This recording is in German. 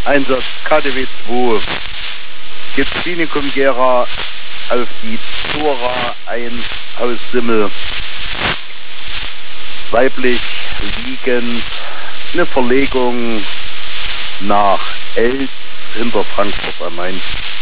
Einsatz KDW 2. Gibt Klinikum Gera auf die Zora 1 Haus Simmel. Weiblich liegend. Eine Verlegung nach Elz hinter Frankfurt am Main.